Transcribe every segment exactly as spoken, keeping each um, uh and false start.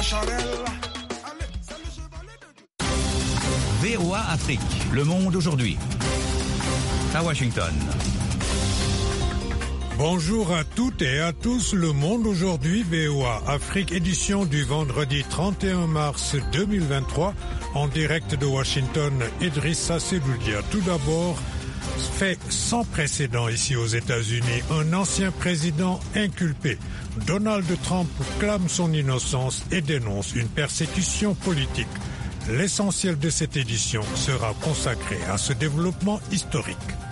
V O A Afrique, le monde aujourd'hui. À Washington. Bonjour à toutes et à tous, le monde aujourd'hui, V O A Afrique, édition du vendredi trente et un mars deux mille vingt-trois, en direct de Washington, Idrissa Seloudia. Tout d'abord, fait sans précédent ici aux États-Unis, un ancien président inculpé. Donald Trump clame son innocence et dénonce une persécution politique. L'essentiel de cette édition sera consacré à ce développement historique.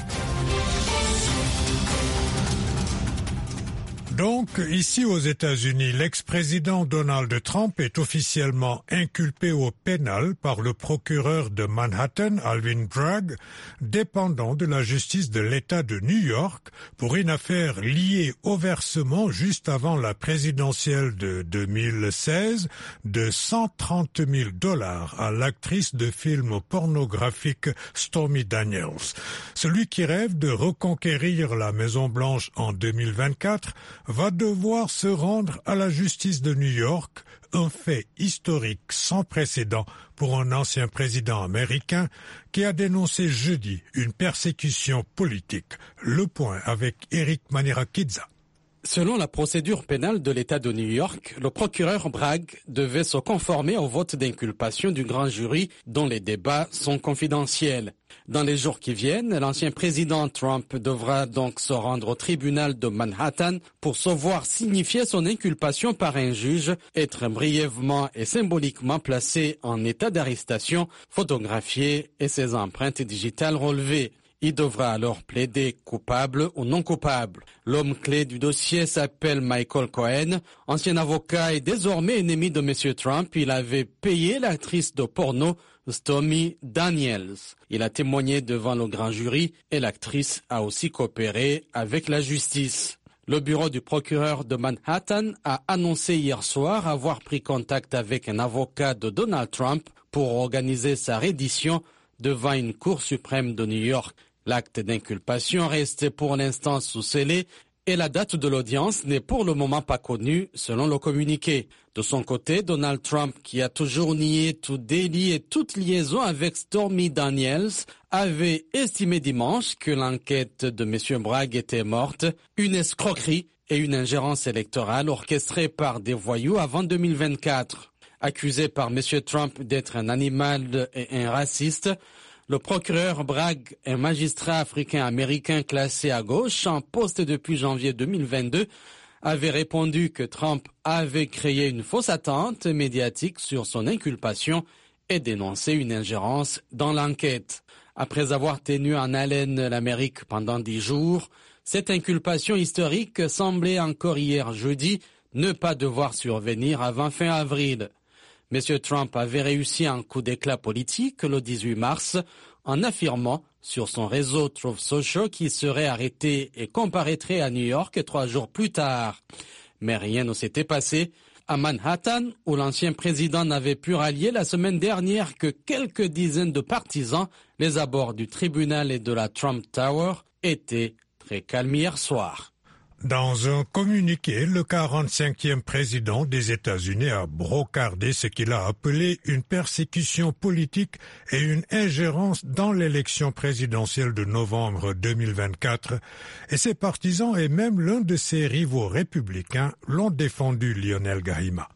Donc, ici aux États-Unis, l'ex-président Donald Trump est officiellement inculpé au pénal par le procureur de Manhattan, Alvin Bragg, dépendant de la justice de l'État de New York, pour une affaire liée au versement juste avant la présidentielle de deux mille seize de cent trente mille dollars à l'actrice de films pornographiques Stormy Daniels. Celui qui rêve de reconquérir la Maison-Blanche en deux mille vingt-quatre va devoir se rendre à la justice de New York, un fait historique sans précédent pour un ancien président américain qui a dénoncé jeudi une persécution politique. Le point avec Eric Manirakidza. Selon la procédure pénale de l'État de New York, le procureur Bragg devait se conformer au vote d'inculpation du grand jury dont les débats sont confidentiels. Dans les jours qui viennent, l'ancien président Trump devra donc se rendre au tribunal de Manhattan pour se voir signifier son inculpation par un juge, être brièvement et symboliquement placé en état d'arrestation, photographié et ses empreintes digitales relevées. Il devra alors plaider coupable ou non coupable. L'homme clé du dossier s'appelle Michael Cohen. Ancien avocat et désormais ennemi de M. Trump, il avait payé l'actrice de porno Stormy Daniels. Il a témoigné devant le grand jury et l'actrice a aussi coopéré avec la justice. Le bureau du procureur de Manhattan a annoncé hier soir avoir pris contact avec un avocat de Donald Trump pour organiser sa reddition devant une cour suprême de New York. L'acte d'inculpation reste pour l'instant sous scellé et la date de l'audience n'est pour le moment pas connue, selon le communiqué. De son côté, Donald Trump, qui a toujours nié tout délit et toute liaison avec Stormy Daniels, avait estimé dimanche que l'enquête de M. Bragg était morte, une escroquerie et une ingérence électorale orchestrée par des voyous avant deux mille vingt-quatre. Accusé par M. Trump d'être un animal et un raciste, le procureur Bragg, un magistrat africain-américain classé à gauche en poste depuis janvier deux mille vingt-deux, avait répondu que Trump avait créé une fausse attente médiatique sur son inculpation et dénoncé une ingérence dans l'enquête. Après avoir tenu en haleine l'Amérique pendant dix jours, cette inculpation historique semblait encore hier jeudi ne pas devoir survenir avant fin avril. M. Trump avait réussi un coup d'éclat politique le dix-huit mars en affirmant sur son réseau Truth Social qu'il serait arrêté et comparaîtrait à New York trois jours plus tard. Mais rien ne s'était passé. À Manhattan, où l'ancien président n'avait pu rallier la semaine dernière que quelques dizaines de partisans, les abords du tribunal et de la Trump Tower étaient très calmes hier soir. Dans un communiqué, le quarante-cinquième président des États-Unis a brocardé ce qu'il a appelé une persécution politique et une ingérence dans l'élection présidentielle de novembre deux mille vingt-quatre. Et ses partisans et même l'un de ses rivaux républicains l'ont défendu, Lionel Gahima.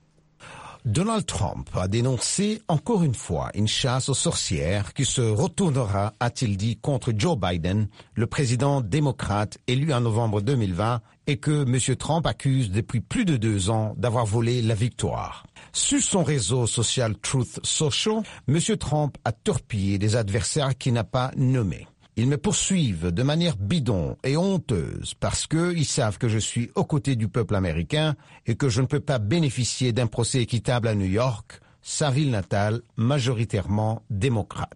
Donald Trump a dénoncé encore une fois une chasse aux sorcières qui se retournera, a-t-il dit, contre Joe Biden, le président démocrate élu en novembre deux mille vingt et que M. Trump accuse depuis plus de deux ans d'avoir volé la victoire. Sur son réseau social Truth Social, M. Trump a torpillé des adversaires qu'il n'a pas nommés. Ils me poursuivent de manière bidon et honteuse parce qu'ils savent que je suis aux côtés du peuple américain et que je ne peux pas bénéficier d'un procès équitable à New York, sa ville natale majoritairement démocrate.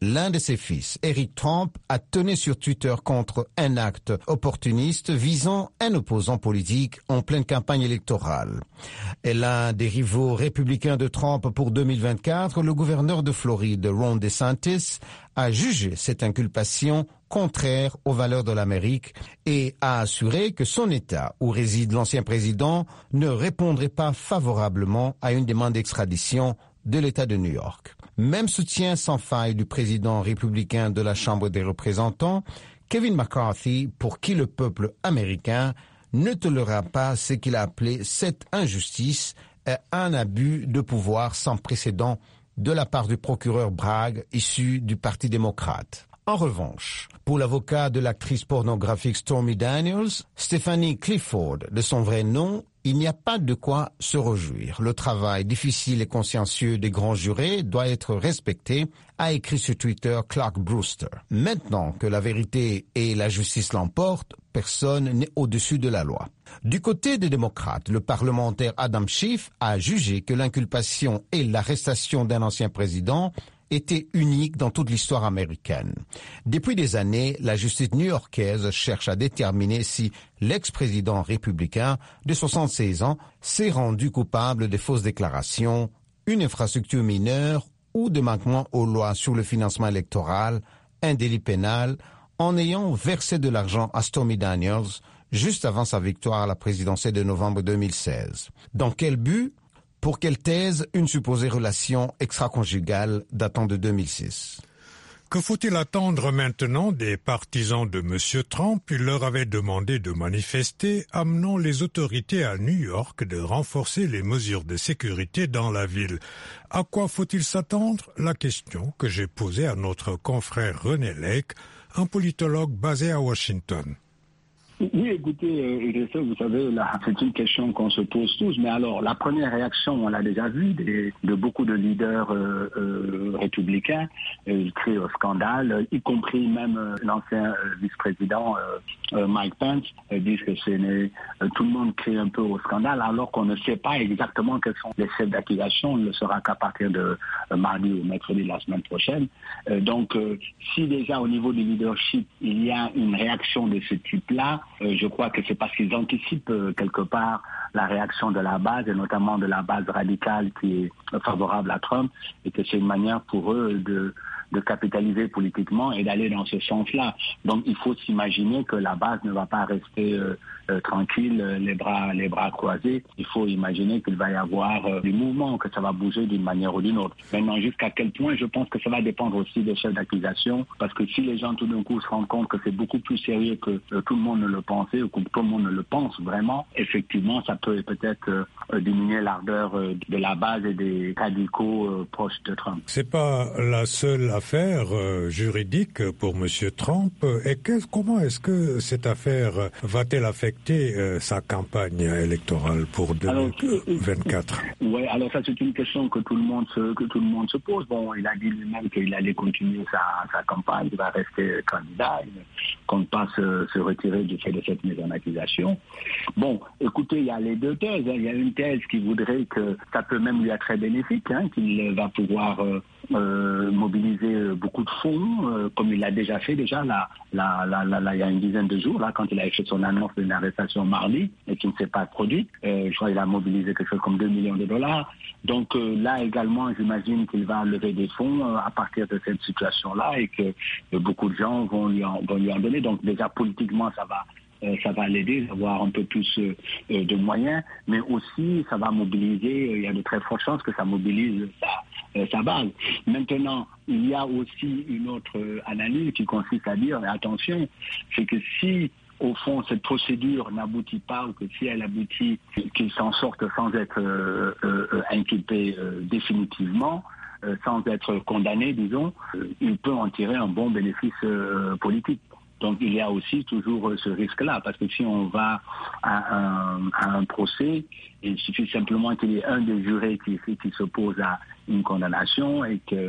L'un de ses fils, Eric Trump, a tenu sur Twitter contre un acte opportuniste visant un opposant politique en pleine campagne électorale. Et l'un des rivaux républicains de Trump pour deux mille vingt-quatre, le gouverneur de Floride, Ron DeSantis, a jugé cette inculpation contraire aux valeurs de l'Amérique et a assuré que son État, où réside l'ancien président, ne répondrait pas favorablement à une demande d'extradition de l'État de New York. Même soutien sans faille du président républicain de la Chambre des représentants, Kevin McCarthy, pour qui le peuple américain ne tolérera pas ce qu'il a appelé cette injustice et un abus de pouvoir sans précédent de la part du procureur Bragg, issu du Parti démocrate. En revanche, pour l'avocat de l'actrice pornographique Stormy Daniels, Stephanie Clifford, de son vrai nom, il n'y a pas de quoi se réjouir. Le travail difficile et consciencieux des grands jurés doit être respecté, a écrit sur Twitter Clark Brewster. Maintenant que la vérité et la justice l'emportent, personne n'est au-dessus de la loi. Du côté des démocrates, le parlementaire Adam Schiff a jugé que l'inculpation et l'arrestation d'un ancien président était unique dans toute l'histoire américaine. Depuis des années, la justice new-yorkaise cherche à déterminer si l'ex-président républicain de soixante-seize ans s'est rendu coupable de fausses déclarations, une infrastructure mineure ou de manquement aux lois sur le financement électoral, un délit pénal, en ayant versé de l'argent à Stormy Daniels juste avant sa victoire à la présidentielle de novembre deux mille seize. Dans quel but ? Pour qu'elle taise une supposée relation extra-conjugale datant de deux mille six. Que faut-il attendre maintenant des partisans de M. Trump? Il leur avait demandé de manifester, amenant les autorités à New York de renforcer les mesures de sécurité dans la ville. À quoi faut-il s'attendre? La question que j'ai posée à notre confrère René Lake, un politologue basé à Washington. Oui, écoutez, euh, vous savez, là, c'est une question qu'on se pose tous. Mais alors, la première réaction, on l'a déjà vu, des, de beaucoup de leaders euh, euh, républicains, euh, ils crient au scandale, y compris même euh, l'ancien euh, vice-président euh, euh, Mike Pence, euh, disent que c'est euh, tout le monde crie un peu au scandale, alors qu'on ne sait pas exactement quels sont les chefs d'accusation. On ne le saura qu'à partir de euh, mardi ou mercredi de la semaine prochaine. Euh, donc, euh, si déjà au niveau du leadership, il y a une réaction de ce type-là, Euh, je crois que c'est parce qu'ils anticipent euh, quelque part la réaction de la base, et notamment de la base radicale qui est favorable à Trump, et que c'est une manière pour eux de, de capitaliser politiquement et d'aller dans ce sens-là. Donc il faut s'imaginer que la base ne va pas rester euh, euh, tranquille, les bras, les bras croisés. Il faut imaginer qu'il va y avoir euh, du mouvement, que ça va bouger d'une manière ou d'une autre. Maintenant, jusqu'à quel point, je pense que ça va dépendre aussi des chefs d'accusation, parce que si les gens tout d'un coup se rendent compte que c'est beaucoup plus sérieux que euh, tout le monde ne le pensait, ou que tout le monde ne le pense vraiment, effectivement, ça peut peut-être euh, diminuer l'ardeur euh, de la base et des radicaux euh, proches de Trump. C'est pas la seule affaire euh, juridique pour M. Trump. Et que, comment est-ce que cette affaire va-t-elle affecter euh, sa campagne électorale pour deux mille vingt-quatre? Oui, alors ça c'est une question que tout le monde se, que tout le monde se pose. Bon, il a dit lui-même qu'il allait continuer sa, sa campagne, il va rester candidat, il ne compte pas se, se retirer du fait de cette mise en accusation. Bon, écoutez, il y a les deux thèses. Hein. Il y a une thèse qui voudrait que ça peut même lui être très bénéfique, hein, qu'il va pouvoir euh, euh, mobiliser beaucoup de fonds, euh, comme il l'a déjà fait déjà là, là, là, là, là, il y a une dizaine de jours, là, quand il a fait son annonce d'une arrestation mardi et qui ne s'est pas produite. Euh, je crois qu'il a mobilisé quelque chose comme deux millions de dollars. Donc euh, là également, j'imagine qu'il va lever des fonds euh, à partir de cette situation-là et que euh, beaucoup de gens vont lui en, vont lui en donner. Donc déjà politiquement, ça va Euh, ça va l'aider d'avoir un peu plus euh, de moyens, mais aussi ça va mobiliser, euh, il y a de très fortes chances que ça mobilise sa, euh, sa base. Maintenant, il y a aussi une autre euh, analyse qui consiste à dire, mais attention, c'est que si au fond cette procédure n'aboutit pas, ou que si elle aboutit, qu'il s'en sorte sans être euh, euh, inculpé euh, définitivement, euh, sans être condamné, disons, euh, il peut en tirer un bon bénéfice euh, politique. Donc il y a aussi toujours ce risque-là, parce que si on va à un, à un procès, il suffit simplement qu'il y ait un des jurés qui, qui s'oppose à une condamnation et qu'il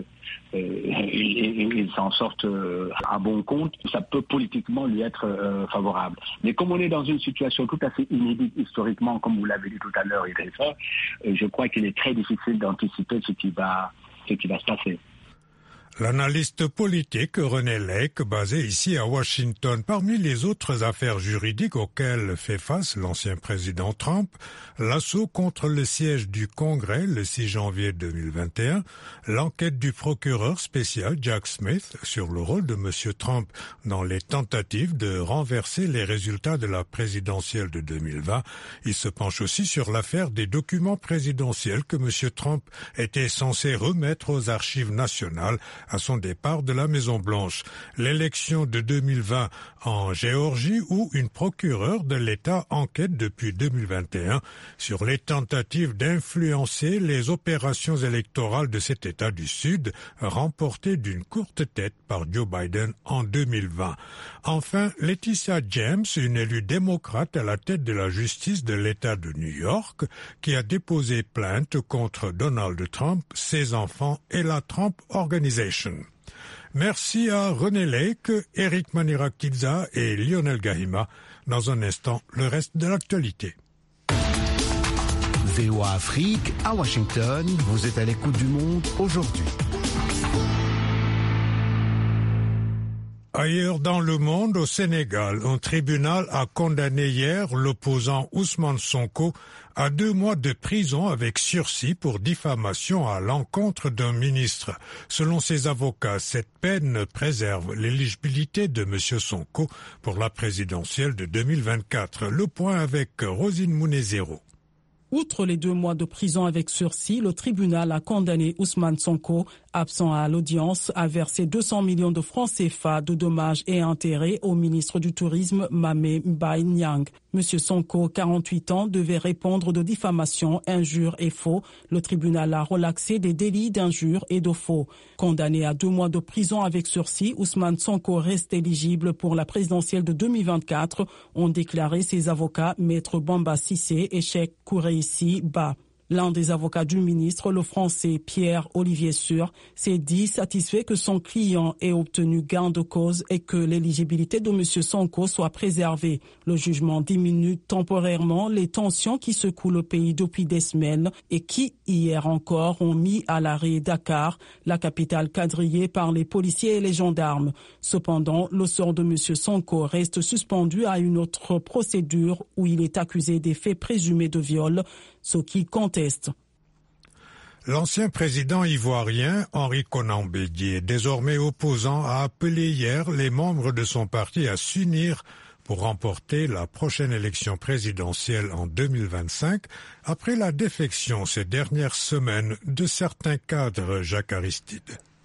euh, s'en sorte euh, à bon compte, ça peut politiquement lui être euh, favorable. Mais comme on est dans une situation tout à fait inédite historiquement, comme vous l'avez dit tout à l'heure, Idrissa, euh, je crois qu'il est très difficile d'anticiper ce qui va, ce qui va se passer. L'analyste politique René Lake, basé ici à Washington. Parmi les autres affaires juridiques auxquelles fait face l'ancien président Trump, l'assaut contre le siège du Congrès le six janvier deux mille vingt et un, l'enquête du procureur spécial Jack Smith sur le rôle de M. Trump dans les tentatives de renverser les résultats de la présidentielle de deux mille vingt. Il se penche aussi sur l'affaire des documents présidentiels que M. Trump était censé remettre aux archives nationales à son départ de la Maison-Blanche. L'élection de deux mille vingt en Géorgie où une procureure de l'État enquête depuis deux mille vingt et un sur les tentatives d'influencer les opérations électorales de cet État du Sud, remportées d'une courte tête par Joe Biden en deux mille vingt. Enfin, Letitia James, une élue démocrate à la tête de la justice de l'État de New York, qui a déposé plainte contre Donald Trump, ses enfants et la Trump Organization. Merci à René Lake, Eric Manirakidza et Lionel Gahima. Dans un instant, le reste de l'actualité. V O A Afrique, à Washington, vous êtes à l'écoute du monde aujourd'hui. Ailleurs dans le monde, au Sénégal, un tribunal a condamné hier l'opposant Ousmane Sonko à deux mois de prison avec sursis pour diffamation à l'encontre d'un ministre. Selon ses avocats, cette peine préserve l'éligibilité de M. Sonko pour la présidentielle de deux mille vingt-quatre. Le point avec Rosine Mounezero. Outre les deux mois de prison avec sursis, le tribunal a condamné Ousmane Sonko, absent à l'audience, à verser deux cents millions de francs C F A de dommages et intérêts au ministre du Tourisme, Mamé Mbaye Niang. Monsieur Sonko, quarante-huit ans, devait répondre de diffamation, injure et faux. Le tribunal a relaxé des délits d'injure et de faux. Condamné à deux mois de prison avec sursis, Ousmane Sonko reste éligible pour la présidentielle de deux mille vingt-quatre, ont déclaré ses avocats Maître Bamba Sissé et Cheikh Koureissi Ba. L'un des avocats du ministre, le français Pierre-Olivier Sur, s'est dit satisfait que son client ait obtenu gain de cause et que l'éligibilité de M. Sonko soit préservée. Le jugement diminue temporairement les tensions qui secouent le pays depuis des semaines et qui, hier encore, ont mis à l'arrêt Dakar, la capitale quadrillée par les policiers et les gendarmes. Cependant, le sort de M. Sonko reste suspendu à une autre procédure où il est accusé des faits présumés de viol, ce qui conteste. L'ancien président ivoirien Henri Konan Bédié, désormais opposant, a appelé hier les membres de son parti à s'unir pour remporter la prochaine élection présidentielle en deux mille vingt-cinq, après la défection ces dernières semaines de certains cadres Jacques Aristide.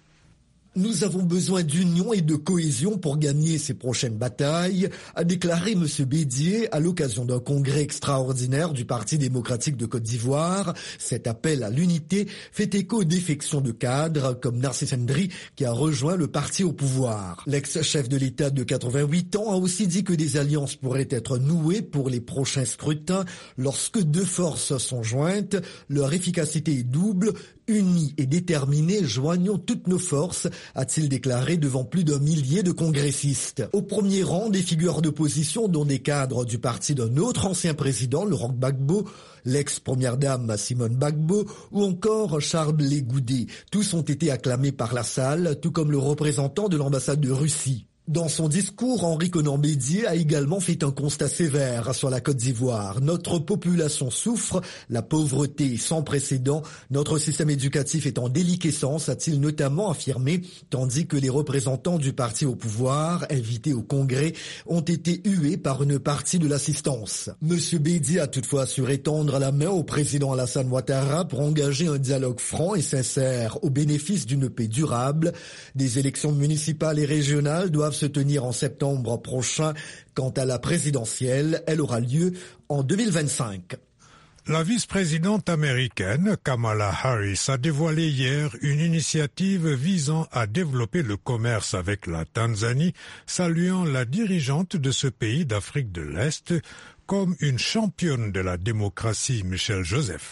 Nous avons besoin d'union et de cohésion pour gagner ces prochaines batailles, a déclaré M. Bédié à l'occasion d'un congrès extraordinaire du Parti démocratique de Côte d'Ivoire. Cet appel à l'unité fait écho aux défections de cadres comme Narcisse Ndri qui a rejoint le parti au pouvoir. L'ex-chef de l'État de quatre-vingt-huit ans a aussi dit que des alliances pourraient être nouées pour les prochains scrutins lorsque deux forces sont jointes. Leur efficacité est double. Unis et déterminés, joignons toutes nos forces, a-t-il déclaré devant plus d'un millier de congressistes. Au premier rang, des figures d'opposition, dont des cadres du parti d'un autre ancien président, Laurent Gbagbo, l'ex-première dame Simone Gbagbo ou encore Charles Blé Goudé. Tous ont été acclamés par la salle, tout comme le représentant de l'ambassade de Russie. Dans son discours, Henri Konan Bédié a également fait un constat sévère sur la Côte d'Ivoire. Notre population souffre, la pauvreté est sans précédent, notre système éducatif est en déliquescence, a-t-il notamment affirmé, tandis que les représentants du parti au pouvoir, invités au congrès, ont été hués par une partie de l'assistance. Monsieur Bédié a toutefois assuré tendre la main au président Alassane Ouattara pour engager un dialogue franc et sincère au bénéfice d'une paix durable. Des élections municipales et régionales doivent se tenir en septembre prochain. Quant à la présidentielle, elle aura lieu en deux mille vingt-cinq. La vice-présidente américaine Kamala Harris a dévoilé hier une initiative visant à développer le commerce avec la Tanzanie, saluant la dirigeante de ce pays d'Afrique de l'Est comme une championne de la démocratie, Michel Joseph.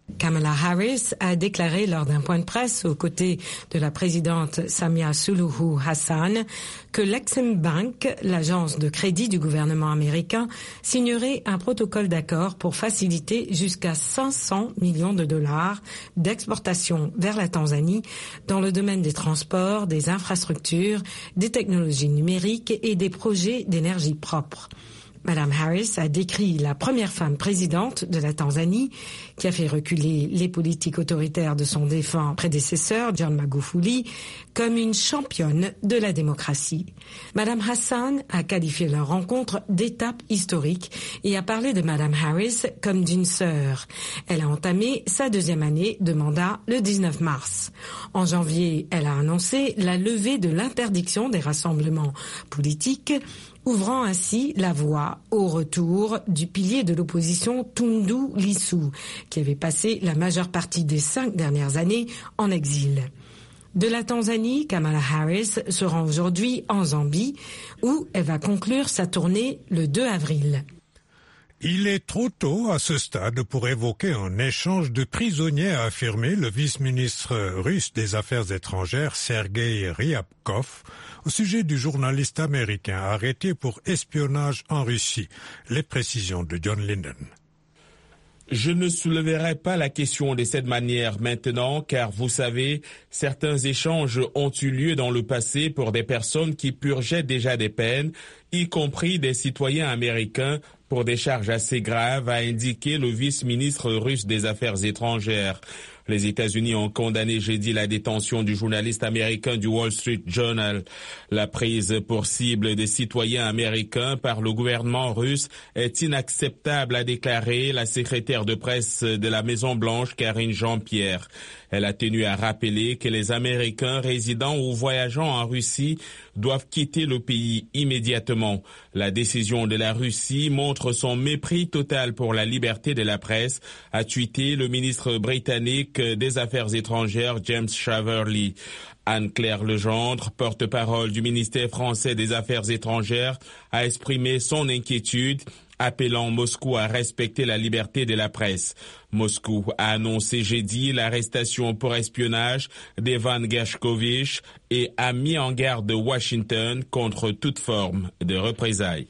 Kamala Harris a déclaré lors d'un point de presse aux côtés de la présidente Samia Suluhu Hassan que l'Exim Bank, l'agence de crédit du gouvernement américain, signerait un protocole d'accord pour faciliter jusqu'à cinq cents millions de dollars d'exportation vers la Tanzanie dans le domaine des transports, des infrastructures, des technologies numériques et des projets d'énergie propre. Madame Harris a décrit la première femme présidente de la Tanzanie qui a fait reculer les politiques autoritaires de son défunt prédécesseur, John Magufuli, comme une championne de la démocratie. Madame Hassan a qualifié leur rencontre d'étape historique et a parlé de Madame Harris comme d'une sœur. Elle a entamé sa deuxième année de mandat le dix-neuf mars. En janvier, elle a annoncé la levée de l'interdiction des rassemblements politiques, ouvrant ainsi la voie au retour du pilier de l'opposition Tundu Lissu, qui avait passé la majeure partie des cinq dernières années en exil. De la Tanzanie, Kamala Harris se rend aujourd'hui en Zambie, où elle va conclure sa tournée le deux avril. Il est trop tôt à ce stade pour évoquer un échange de prisonniers, a affirmé le vice-ministre russe des Affaires étrangères Sergei Ryabkov au sujet du journaliste américain arrêté pour espionnage en Russie. Les précisions de John Linden. Je ne soulèverai pas la question de cette manière maintenant, car vous savez, certains échanges ont eu lieu dans le passé pour des personnes qui purgeaient déjà des peines, y compris des citoyens américains, pour des charges assez graves, a indiqué le vice-ministre russe des Affaires étrangères. Les États-Unis ont condamné jeudi la détention du journaliste américain du Wall Street Journal. La prise pour cible des citoyens américains par le gouvernement russe est inacceptable, a déclaré la secrétaire de presse de la Maison-Blanche, Karine Jean-Pierre. Elle a tenu à rappeler que les Américains résidant ou voyageant en Russie doivent quitter le pays immédiatement. La décision de la Russie montre son mépris total pour la liberté de la presse, a tweeté le ministre britannique des Affaires étrangères James Cleverly. Anne-Claire Legendre, porte-parole du ministère français des Affaires étrangères, a exprimé son inquiétude, appelant Moscou à respecter la liberté de la presse. Moscou a annoncé jeudi l'arrestation pour espionnage d'Evan Gershkovich et a mis en garde Washington contre toute forme de représailles.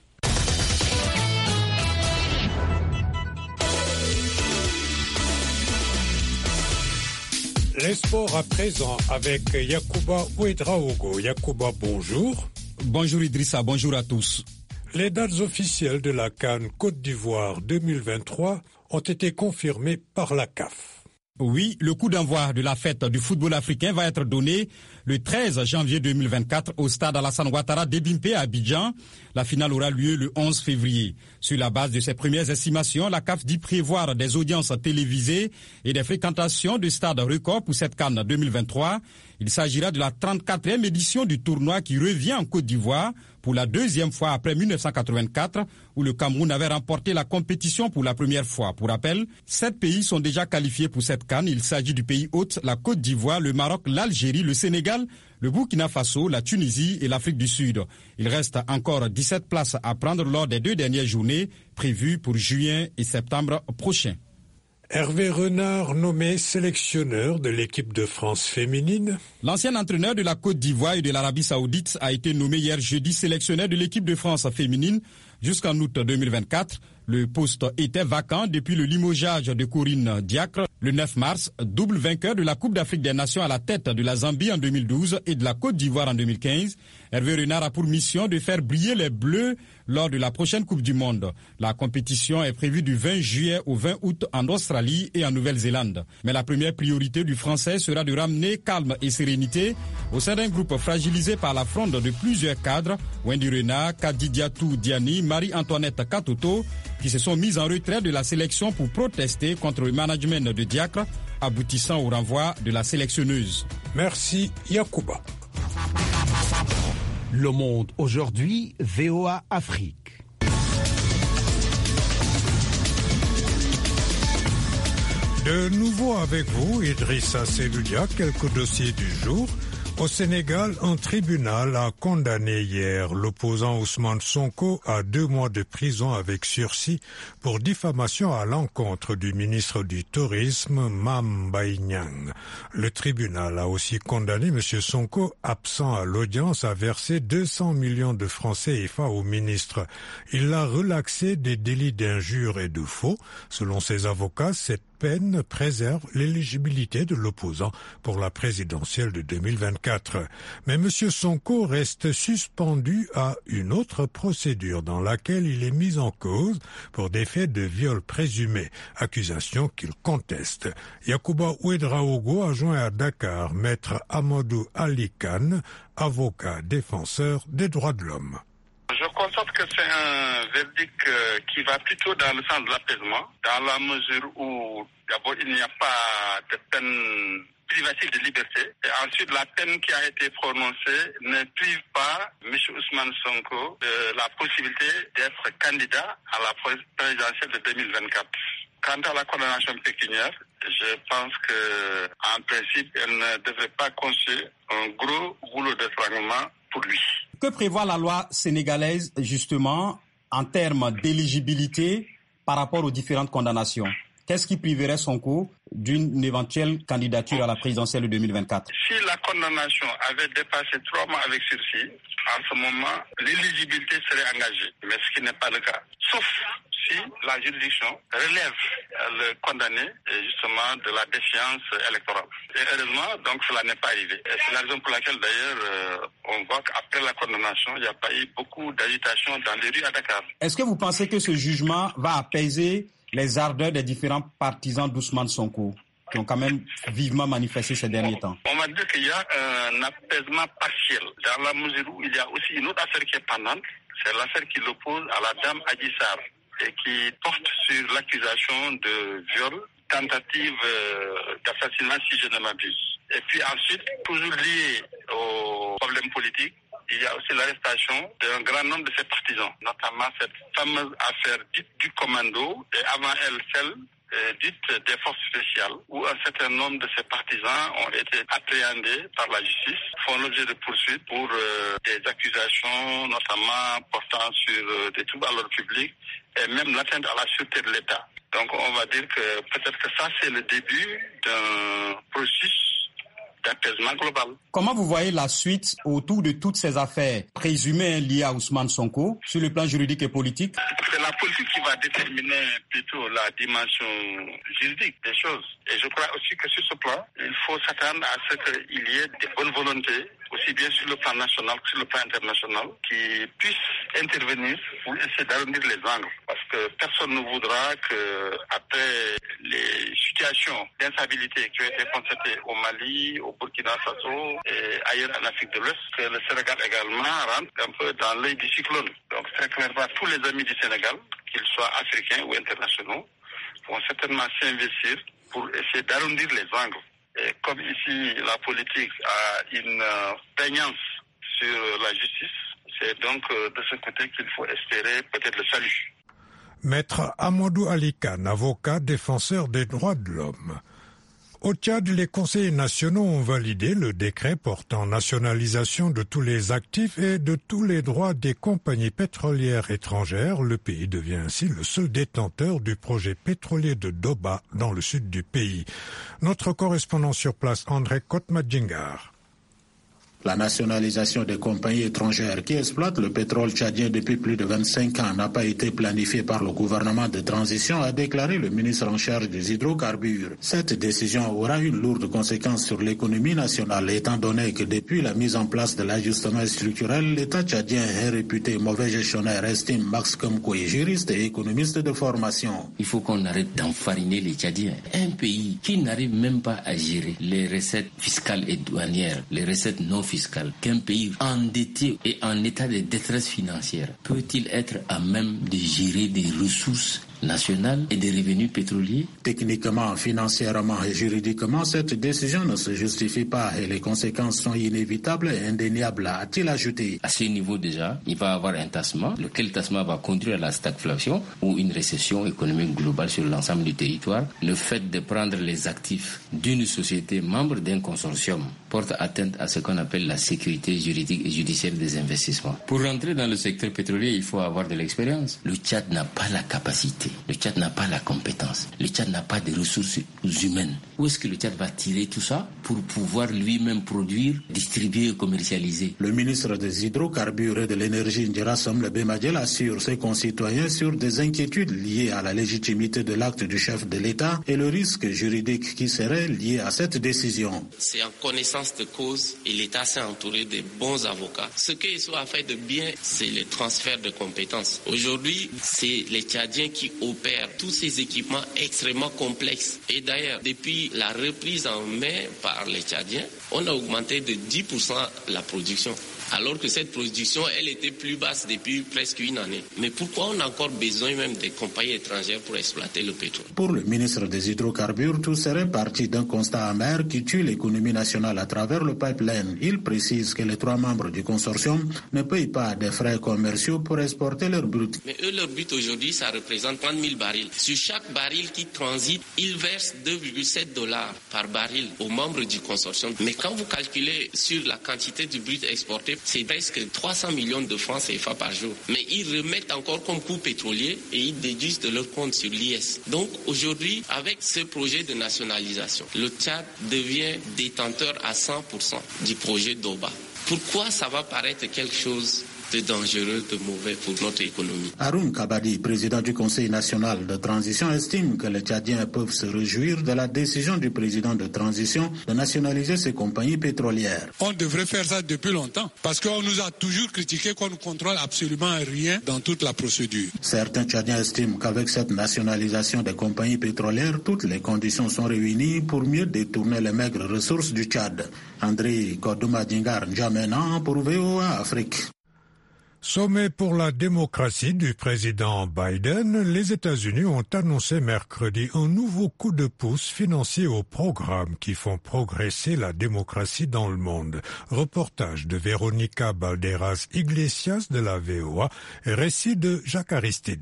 Les sports à présent avec Yacouba Ouedraogo. Yacouba, bonjour. Bonjour Idrissa, bonjour à tous. Les dates officielles de la CAN Côte d'Ivoire deux mille vingt-trois ont été confirmées par la C A F. Oui, le coup d'envoi de la fête du football africain va être donné le treize janvier deux mille vingt-quatre au stade Alassane Ouattara d'Ebimpe à Abidjan. La finale aura lieu le onze février. Sur la base de ses premières estimations, la C A F dit prévoir des audiences télévisées et des fréquentations de stades records pour cette CAN deux mille vingt-trois. Il s'agira de la trente-quatrième édition du tournoi qui revient en Côte d'Ivoire pour la deuxième fois après mille neuf cent quatre-vingt-quatre, où le Cameroun avait remporté la compétition pour la première fois. Pour rappel, sept pays sont déjà qualifiés pour cette CAN. Il s'agit du pays hôte, la Côte d'Ivoire, le Maroc, l'Algérie, le Sénégal, le Burkina Faso, la Tunisie et l'Afrique du Sud. Il reste encore dix-sept places à prendre lors des deux dernières journées prévues pour juin et septembre prochains. Hervé Renard, nommé sélectionneur de l'équipe de France féminine. L'ancien entraîneur de la Côte d'Ivoire et de l'Arabie Saoudite a été nommé hier jeudi sélectionneur de l'équipe de France féminine jusqu'en août deux mille vingt-quatre. Le poste était vacant depuis le limogeage de Corinne Diacre le neuf mars, double vainqueur de la Coupe d'Afrique des Nations à la tête de la Zambie en deux mille douze et de la Côte d'Ivoire en deux mille quinze. Hervé Renard a pour mission de faire briller les Bleus lors de la prochaine Coupe du Monde. La compétition est prévue du vingt juillet au vingt août en Australie et en Nouvelle-Zélande. Mais la première priorité du Français sera de ramener calme et sérénité au sein d'un groupe fragilisé par la fronde de plusieurs cadres, Wendy Renard, Kadi Diatou Diani, Marie-Antoinette Katoto, qui se sont mis en retrait de la sélection pour protester contre le management de Diacre, aboutissant au renvoi de la sélectionneuse. Merci Yacouba. Le Monde aujourd'hui, V O A Afrique. De nouveau avec vous, Idrissa Seloudia, quelques dossiers du jour. Au Sénégal, un tribunal a condamné hier l'opposant Ousmane Sonko à deux mois de prison avec sursis pour diffamation à l'encontre du ministre du Tourisme, Mame Mbaye Niang. Le tribunal a aussi condamné M. Sonko, absent à l'audience, à verser deux cents millions de francs C F A au ministre. Il l'a relaxé des délits d'injure et de faux. Selon ses avocats, cette peine préserve l'éligibilité de l'opposant pour la présidentielle de deux mille vingt-quatre. Mais M. Sonko reste suspendu à une autre procédure dans laquelle il est mis en cause pour des faits de viol présumés, accusation qu'il conteste. Yacouba Ouedraogo a joint à Dakar maître Amadou Ali Khan, avocat défenseur des droits de l'homme. Je constate que c'est un verdict qui va plutôt dans le sens de l'apaisement, dans la mesure où d'abord il n'y a pas de peine privative de liberté, et ensuite la peine qui a été prononcée ne prive pas M. Ousmane Sonko de la possibilité d'être candidat à la présidentielle de deux mille vingt-quatre. Quant à la condamnation pécuniaire, je pense que en principe elle ne devrait pas constituer un gros boulot d'étranglement pour lui. Que prévoit la loi sénégalaise, justement, en termes d'éligibilité par rapport aux différentes condamnations? Qu'est-ce qui priverait Sonko d'une éventuelle candidature à la présidentielle de deux mille vingt-quatre? Si la condamnation avait dépassé trois mois avec sursis, en ce moment, l'éligibilité serait engagée, mais ce qui n'est pas le cas. Sauf si la juridiction relève le condamné justement de la défiance électorale. Et heureusement, donc cela n'est pas arrivé. Et c'est la raison pour laquelle d'ailleurs euh, on voit qu'après la condamnation, il n'y a pas eu beaucoup d'agitation dans les rues à Dakar. Est-ce que vous pensez que ce jugement va apaiser les ardeurs des différents partisans d'Ousmane Sonko, qui ont quand même vivement manifesté ces derniers temps? On va dire qu'il y a un apaisement partiel, dans la mesure où il y a aussi une autre affaire qui est pendante, c'est l'affaire qui l'oppose à la dame Adji Sarr, et qui porte sur l'accusation de viol, tentative euh, d'assassinat si je ne m'abuse. Et puis ensuite, toujours lié aux problèmes politiques, il y a aussi l'arrestation d'un grand nombre de ses partisans, notamment cette fameuse affaire dite du commando, et avant elle, celle euh, dite des forces spéciales, où un certain nombre de ses partisans ont été appréhendés par la justice, font l'objet de poursuites pour euh, des accusations, notamment portant sur euh, des troubles à l'ordre public, et même l'atteinte à la sûreté de l'État. Donc on va dire que peut-être que ça c'est le début d'un processus d'apaisement global. Comment vous voyez la suite autour de toutes ces affaires présumées liées à Ousmane Sonko sur le plan juridique et politique? C'est la politique qui va déterminer plutôt la dimension juridique des choses. Et je crois aussi que sur ce plan, il faut s'attendre à ce qu'il y ait des bonnes volontés, aussi bien sur le plan national que sur le plan international, qui puissent intervenir pour essayer d'arrondir les angles. Parce que personne ne voudra que, après les situations d'instabilité qui ont été constatées au Mali, au Burkina Faso et ailleurs en Afrique de l'Ouest, que le Sénégal également rentre un peu dans l'œil du cyclone. Donc très clairement, tous les amis du Sénégal, qu'ils soient africains ou internationaux, vont certainement s'investir pour essayer d'arrondir les angles. Et comme ici, la politique a une euh, prégnance sur la justice, c'est donc euh, de ce côté qu'il faut espérer peut-être le salut. Maître Amadou Ali Khan, avocat défenseur des droits de l'homme. Au Tchad, les conseillers nationaux ont validé le décret portant nationalisation de tous les actifs et de tous les droits des compagnies pétrolières étrangères. Le pays devient ainsi le seul détenteur du projet pétrolier de Doba dans le sud du pays. Notre correspondant sur place, André Kotmadjingar. La nationalisation des compagnies étrangères qui exploitent le pétrole tchadien depuis plus de vingt-cinq ans n'a pas été planifiée par le gouvernement de transition, a déclaré le ministre en charge des hydrocarbures. Cette décision aura une lourde conséquence sur l'économie nationale, étant donné que depuis la mise en place de l'ajustement structurel, l'État tchadien est réputé mauvais gestionnaire, estime Max Kamkoui, juriste et économiste de formation. Il faut qu'on arrête d'enfariner les Tchadiens. Un pays qui n'arrive même pas à gérer les recettes fiscales et douanières, les recettes non fiscale, qu'un pays endetté et en état de détresse financière peut-il être à même de gérer des ressources nationale et des revenus pétroliers. Techniquement, financièrement et juridiquement, cette décision ne se justifie pas et les conséquences sont inévitables et indéniables, a-t-il ajouté. À ce niveau déjà, il va y avoir un tassement, lequel tassement va conduire à la stagflation ou une récession économique globale sur l'ensemble du territoire. Le fait de prendre les actifs d'une société membre d'un consortium porte atteinte à ce qu'on appelle la sécurité juridique et judiciaire des investissements. Pour rentrer dans le secteur pétrolier, il faut avoir de l'expérience. Le Tchad n'a pas la capacité, le Tchad n'a pas la compétence, le Tchad n'a pas de ressources humaines. Où est-ce que le Tchad va tirer tout ça pour pouvoir lui-même produire, distribuer et commercialiser? Le ministre des Hydrocarbures et de l'Énergie, Ndjera Somle Bemadjel, assure ses concitoyens sur des inquiétudes liées à la légitimité de l'acte du chef de l'État et le risque juridique qui serait lié à cette décision. C'est en connaissance de cause et l'État s'est entouré de bons avocats. Ce qu'il soit fait de bien, c'est le transfert de compétences. Aujourd'hui, c'est les Tchadiens qui opèrent tous ces équipements extrêmement complexes. Et d'ailleurs, depuis la reprise en main par les Tchadiens, on a augmenté de dix pour cent la production. Alors que cette production, elle était plus basse depuis presque une année. Mais pourquoi on a encore besoin même des compagnies étrangères pour exploiter le pétrole? Pour le ministre des Hydrocarbures, tout serait parti d'un constat amer qui tue l'économie nationale à travers le pipeline. Il précise que les trois membres du consortium ne payent pas des frais commerciaux pour exporter leur brut. Mais eux, leur but aujourd'hui, ça représente trente mille barils. Sur chaque baril qui transite, ils versent deux virgule sept dollars par baril aux membres du consortium. Mais quand vous calculez sur la quantité du brut exporté, c'est presque trois cents millions de francs C F A par jour. Mais ils remettent encore comme coût pétrolier et ils déduisent de leur compte sur l'I S. Donc aujourd'hui, avec ce projet de nationalisation, le Tchad devient détenteur à cent pour cent du projet d'Oba. Pourquoi ça va paraître quelque chose de dangereux, de mauvais pour notre économie? Haroun Kabadi, président du Conseil national de transition, estime que les Tchadiens peuvent se réjouir de la décision du président de transition de nationaliser ces compagnies pétrolières. On devrait faire ça depuis longtemps parce qu'on nous a toujours critiqué qu'on ne contrôle absolument rien dans toute la procédure. Certains Tchadiens estiment qu'avec cette nationalisation des compagnies pétrolières, toutes les conditions sont réunies pour mieux détourner les maigres ressources du Tchad. André Kodouma Djingar N'Djamena pour V O A Afrique. Sommet pour la démocratie du président Biden, les États-Unis ont annoncé mercredi un nouveau coup de pouce financier aux programmes qui font progresser la démocratie dans le monde. Reportage de Véronica Balderas Iglesias de la V O A et récit de Jacques Aristide.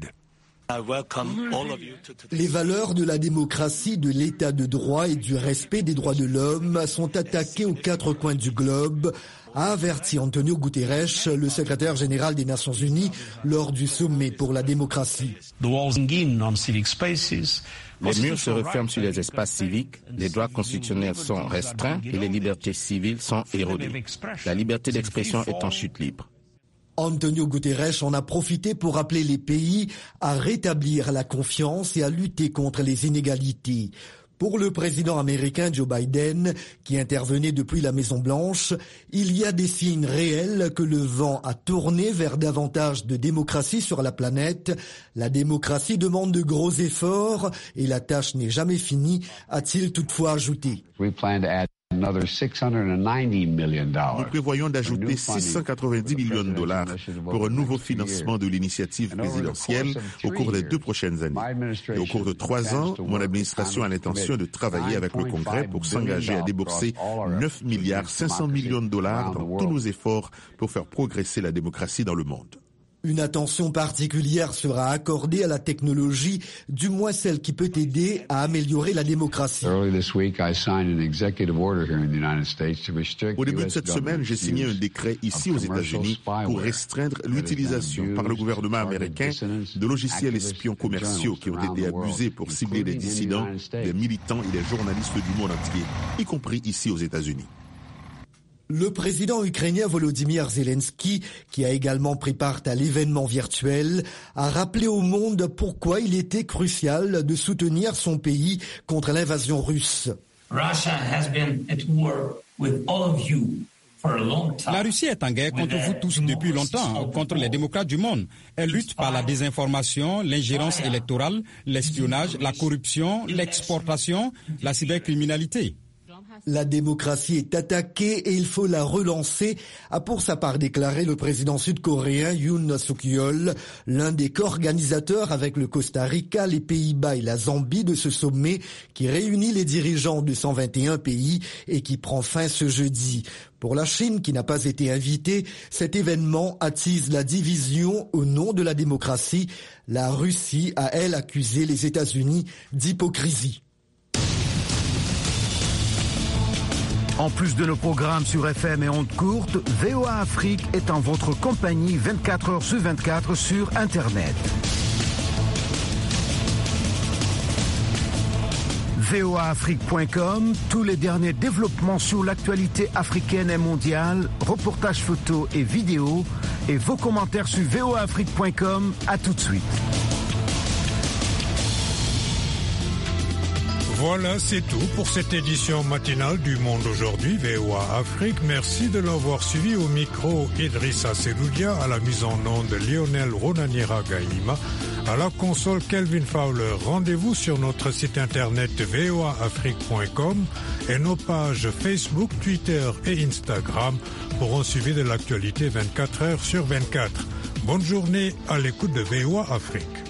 Les valeurs de la démocratie, de l'état de droit et du respect des droits de l'homme sont attaquées aux quatre coins du globe, a averti Antonio Guterres, le secrétaire général des Nations Unies, lors du sommet pour la démocratie. Les murs se referment sur les espaces civiques, les droits constitutionnels sont restreints et les libertés civiles sont érodées. La liberté d'expression est en chute libre. Antonio Guterres en a profité pour appeler les pays à rétablir la confiance et à lutter contre les inégalités. Pour le président américain Joe Biden, qui intervenait depuis la Maison-Blanche, il y a des signes réels que le vent a tourné vers davantage de démocratie sur la planète. La démocratie demande de gros efforts et la tâche n'est jamais finie, a-t-il toutefois ajouté. Nous prévoyons d'ajouter six cent quatre-vingt-dix millions de dollars pour un nouveau financement de l'initiative présidentielle au cours des deux prochaines années. Et au cours de trois ans, mon administration a l'intention de travailler avec le Congrès pour s'engager à débourser neuf milliards cinq cents millions de dollars dans tous nos efforts pour faire progresser la démocratie dans le monde. Une attention particulière sera accordée à la technologie, du moins celle qui peut aider à améliorer la démocratie. Au début de cette semaine, j'ai signé un décret ici aux États-Unis pour restreindre l'utilisation par le gouvernement américain de logiciels espions commerciaux qui ont été abusés pour cibler des dissidents, des militants et des journalistes du monde entier, y compris ici aux États-Unis. Le président ukrainien Volodymyr Zelensky, qui a également pris part à l'événement virtuel, a rappelé au monde pourquoi il était crucial de soutenir son pays contre l'invasion russe. La Russie est en guerre contre vous tous depuis longtemps, contre les démocrates du monde. Elle lutte par la désinformation, l'ingérence électorale, l'espionnage, la corruption, l'exportation, la cybercriminalité. La démocratie est attaquée et il faut la relancer, a pour sa part déclaré le président sud-coréen Yoon Suk-yeol, l'un des co-organisateurs avec le Costa Rica, les Pays-Bas et la Zambie de ce sommet qui réunit les dirigeants de cent vingt et un pays et qui prend fin ce jeudi. Pour la Chine, qui n'a pas été invitée, cet événement attise la division au nom de la démocratie. La Russie a, elle, accusé les États-Unis d'hypocrisie. En plus de nos programmes sur F M et ondes courtes, V O A Afrique est en votre compagnie vingt-quatre heures sur vingt-quatre sur Internet. V O A Afrique point com, tous les derniers développements sur l'actualité africaine et mondiale, reportages photos et vidéos, et vos commentaires sur V O A Afrique point com. À tout de suite. Voilà, c'est tout pour cette édition matinale du Monde aujourd'hui, V O A Afrique. Merci de l'avoir suivi. Au micro, Idrissa Seloudia, à la mise en onde Lionel Ronaniera Gaïma, à la console Kelvin Fowler. Rendez-vous sur notre site internet V O A Afrique point com et nos pages Facebook, Twitter et Instagram pour un suivi de l'actualité vingt-quatre heures sur vingt-quatre. Bonne journée à l'écoute de V O A Afrique.